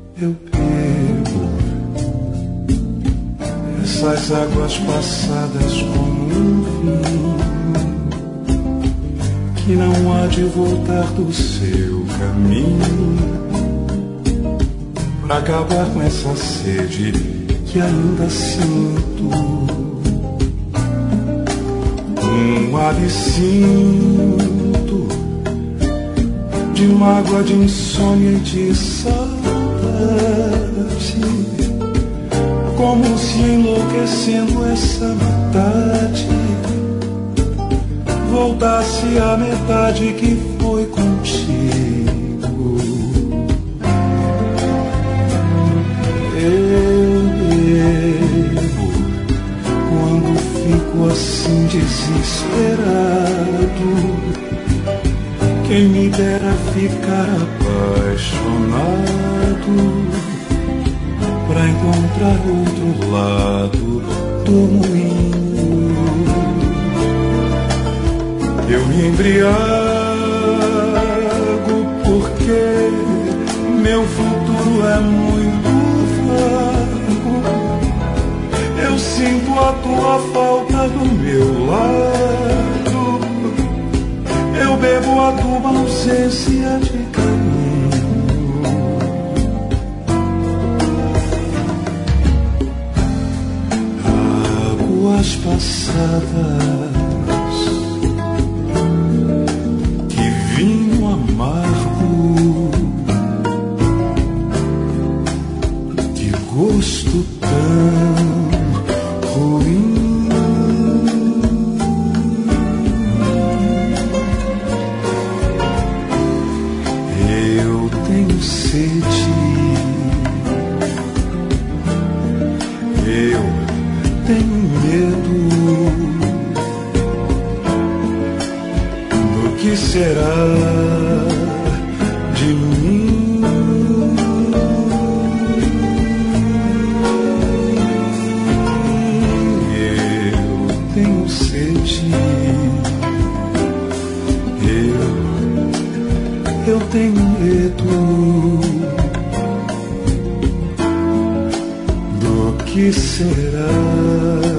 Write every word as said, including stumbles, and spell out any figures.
eu bebo essas águas passadas como um vinho que não há de voltar do seu caminho, pra acabar com essa sede que ainda sinto, um absinto de mágoa, de insônia e de saudade, como se enlouquecendo essa metade voltasse a metade que foi contigo. Eu bebo quando fico assim desesperado. Quem me dera ficar apaixonado pra encontrar outro lado do moinho. Eu me embriago porque meu futuro é muito vago. Eu sinto a tua falta do meu lado. Eu bebo a tua ausência de carinho. Águas passadas, que vinho amargo, que gosto tão ruim. Sede, eu tenho medo do que será de mim. Eu tenho sede, eu, eu tenho medo do que será